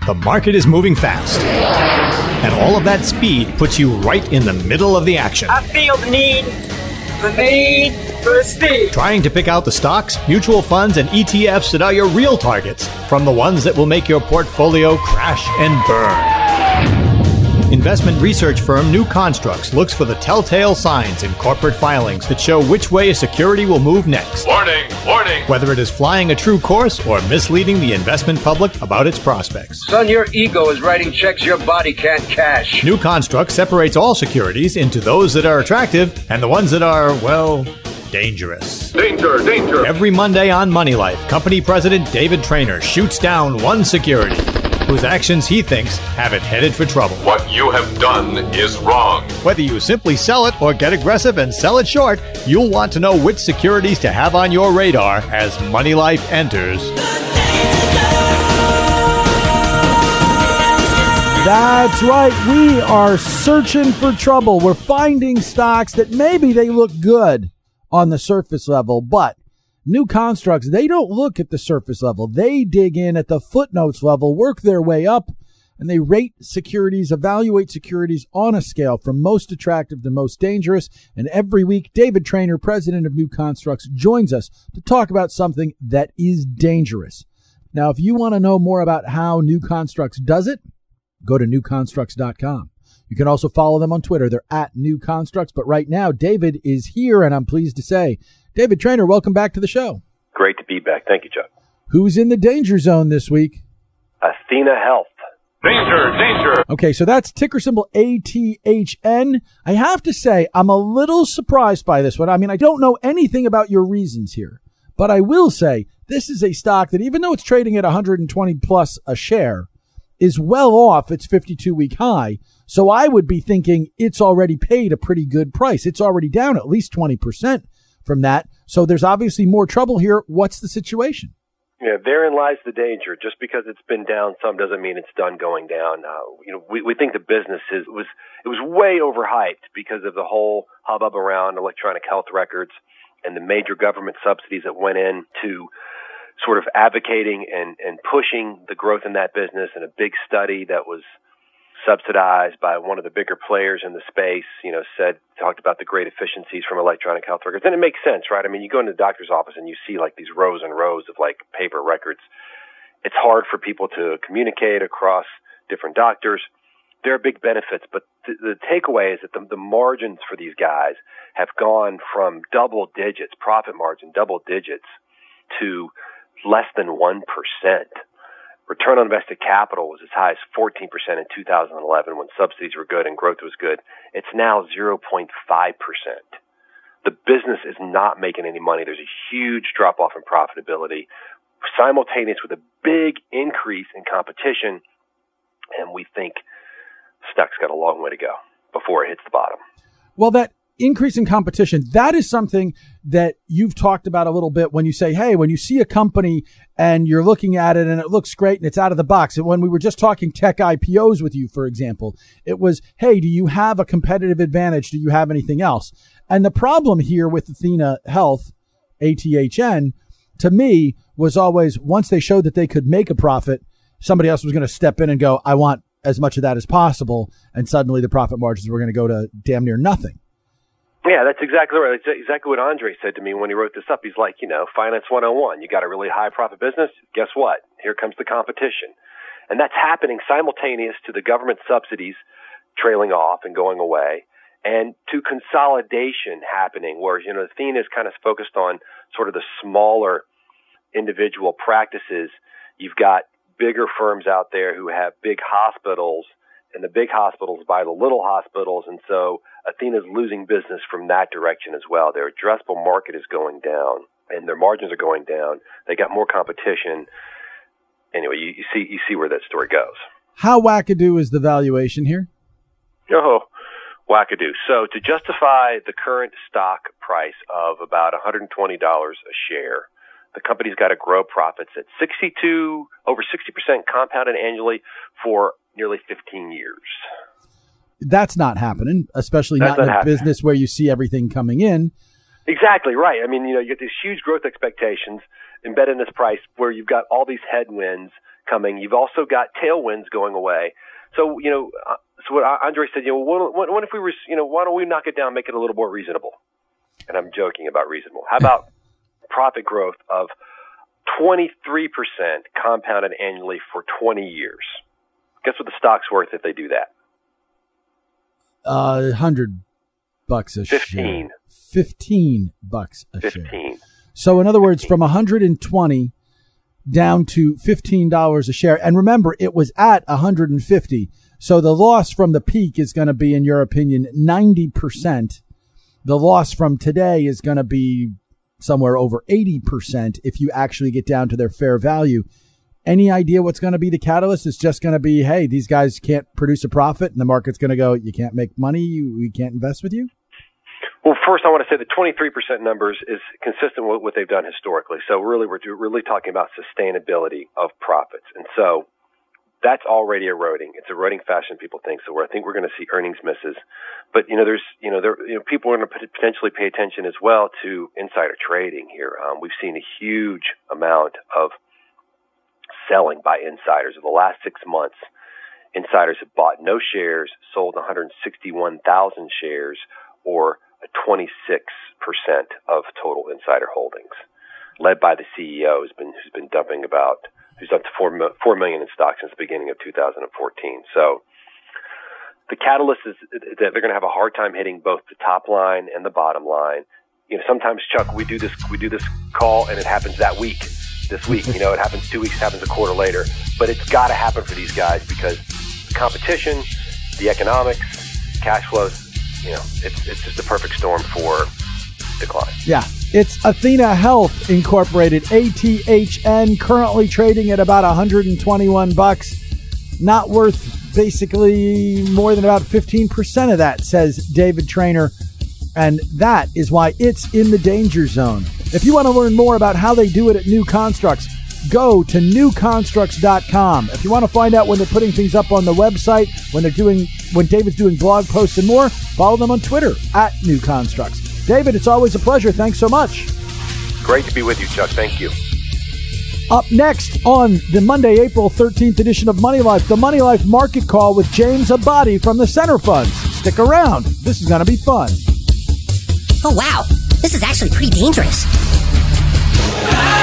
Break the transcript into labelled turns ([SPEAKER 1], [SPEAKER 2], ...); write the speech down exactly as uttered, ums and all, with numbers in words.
[SPEAKER 1] The market is moving fast, and all of that speed puts you right in the middle of the action.
[SPEAKER 2] I feel the need, the need for speed.
[SPEAKER 1] Trying to pick out the stocks, mutual funds, and E T Fs that are your real targets from the ones that will make your portfolio crash and burn. Investment research firm New Constructs looks for the telltale signs in corporate filings that show which way a security will move next.
[SPEAKER 3] Warning, warning.
[SPEAKER 1] Whether it is flying a true course or misleading the investment public about its prospects.
[SPEAKER 4] Son, your ego is writing checks your body can't cash.
[SPEAKER 1] New Construct separates all securities into those that are attractive and the ones that are, well, dangerous.
[SPEAKER 3] Danger, danger.
[SPEAKER 1] Every Monday on Money Life, company president David Traynor shoots down one security whose actions he thinks have it headed for trouble.
[SPEAKER 3] What you have done is wrong.
[SPEAKER 1] Whether you simply sell it or get aggressive and sell it short, you'll want to know which securities to have on your radar as Money Life enters.
[SPEAKER 5] That's right. We are searching for trouble. We're finding stocks that maybe they look good on the surface level, but New Constructs, they don't look at the surface level. They dig in at the footnotes level, work their way up, and they rate securities, evaluate securities on a scale from most attractive to most dangerous. And every week, David Traynor, president of New Constructs, joins us to talk about something that is dangerous. Now, if you want to know more about how New Constructs does it, go to new constructs dot com. You can also follow them on Twitter. They're at New Constructs. But right now, David is here, and I'm pleased to say, David Traynor, welcome back to the show.
[SPEAKER 6] Great to be back. Thank you, Chuck.
[SPEAKER 5] Who's in the danger zone this week?
[SPEAKER 6] Athena Health.
[SPEAKER 3] Danger, danger.
[SPEAKER 5] Okay, so that's ticker symbol A T H N. I have to say, I'm a little surprised by this one. I mean, I don't know anything about your reasons here, but I will say this is a stock that, even though it's trading at one hundred twenty plus a share, is well off its fifty-two week high. So I would be thinking it's already paid a pretty good price. It's already down at least twenty percent from that. So there's obviously more trouble here. What's the situation?
[SPEAKER 6] Yeah, therein lies the danger. Just because it's been down some doesn't mean it's done going down. Uh, you know, we, we think the business is was it was way overhyped because of the whole hubbub around electronic health records and the major government subsidies that went in to sort of advocating and, and pushing the growth in that business, and a big study that was subsidized by one of the bigger players in the space, you know, said, talked about the great efficiencies from electronic health records. And it makes sense, right? I mean, you go into the doctor's office and you see like these rows and rows of like paper records. It's hard for people to communicate across different doctors. There are big benefits, but th- the takeaway is that the, the margins for these guys have gone from double digits, profit margin, double digits, to less than one percent. Return on invested capital was as high as fourteen percent in two thousand eleven when subsidies were good and growth was good. It's now zero point five percent. The business is not making any money. There's a huge drop-off in profitability, simultaneous with a big increase in competition, and we think stock's got a long way to go before it hits the bottom.
[SPEAKER 5] Well, that increase in competition, that is something that you've talked about a little bit when you say, hey, when you see a company and you're looking at it and it looks great and it's out of the box. And when we were just talking tech I P Os with you, for example, it was, hey, do you have a competitive advantage? Do you have anything else? And the problem here with Athena Health, A T H N, to me, was always once they showed that they could make a profit, somebody else was going to step in and go, I want as much of that as possible. And suddenly the profit margins were going to go to damn near nothing.
[SPEAKER 6] Yeah, that's exactly right. That's exactly what Andre said to me when he wrote this up. He's like, you know, Finance one oh one. You got a really high profit business. Guess what? Here comes the competition. And that's happening simultaneous to the government subsidies trailing off and going away, and to consolidation happening where, you know, Athena is kind of focused on sort of the smaller individual practices. You've got bigger firms out there who have big hospitals, and the big hospitals buy the little hospitals, and so Athena's losing business from that direction as well. Their addressable market is going down, and their margins are going down. They got more competition. Anyway, you, you see you see where that story goes.
[SPEAKER 5] How wackadoo is the valuation here?
[SPEAKER 6] Oh, wackadoo. So to justify the current stock price of about one hundred twenty dollars a share, the company's got to grow profits at sixty-two, over sixty percent compounded annually for nearly fifteen years.
[SPEAKER 5] That's not happening, especially
[SPEAKER 6] That's
[SPEAKER 5] not in
[SPEAKER 6] not
[SPEAKER 5] a
[SPEAKER 6] happening.
[SPEAKER 5] business where you see everything coming in.
[SPEAKER 6] Exactly right. I mean, you know, you get these huge growth expectations embedded in this price where you've got all these headwinds coming. You've also got tailwinds going away. So, you know, uh, so what Andre said, you know, what, what, what if we were, you know, why don't we knock it down, make it a little more reasonable? And I'm joking about reasonable. How about profit growth of twenty-three percent compounded annually for twenty years? Guess what the stock's worth if they do that?
[SPEAKER 5] Uh, hundred bucks a
[SPEAKER 6] Fifteen.
[SPEAKER 5] share. Fifteen bucks a
[SPEAKER 6] Fifteen.
[SPEAKER 5] share. So in other words, from one hundred twenty down to fifteen dollars a share. And remember, it was at one hundred fifty. So the loss from the peak is going to be, in your opinion, ninety percent. The loss from today is going to be somewhere over eighty percent if you actually get down to their fair value. Any idea what's going to be the catalyst? It's just going to be, hey, these guys can't produce a profit, and the market's going to go, you can't make money, you, we can't invest with you?
[SPEAKER 6] Well, first, I want to say the twenty-three percent numbers is consistent with what they've done historically. So really, we're really talking about sustainability of profits. And so that's already eroding. It's eroding faster than people think. So I think we're going to see earnings misses. But, you know, there's, you know, there, you know, people are going to potentially pay attention as well to insider trading here. Um, we've seen a huge amount of selling by insiders. In the last six months, insiders have bought no shares, sold one hundred sixty-one thousand shares, or a twenty-six percent of total insider holdings, led by the C E O who's been, who's been dumping about, who's up to four, four million in stock since the beginning of two thousand fourteen. So the catalyst is that they're going to have a hard time hitting both the top line and the bottom line. You know, sometimes, Chuck, we do this, we do this call and it happens that week, this week, you know, it happens two weeks, it happens a quarter later, but it's got to happen for these guys because the competition, the economics, cash flows, you know, it's, it's just a perfect storm for decline.
[SPEAKER 5] Yeah. It's Athena Health Incorporated, A T H N, currently trading at about one hundred twenty-one bucks. Not worth basically more than about fifteen percent of that, says David Trainer. And that is why it's in the danger zone. If you want to learn more about how they do it at New Constructs, go to new constructs dot com. If you want to find out when they're putting things up on the website, when they're doing, when David's doing blog posts and more, follow them on Twitter at New Constructs. David, it's always a pleasure. Thanks so much.
[SPEAKER 6] Great to be with you, Chuck. Thank you.
[SPEAKER 5] Up next on the Monday, April thirteenth edition of Money Life, the Money Life Market Call with James Abadi from the Center Funds. Stick around. This is going to be fun.
[SPEAKER 7] Oh, wow. This is actually pretty dangerous.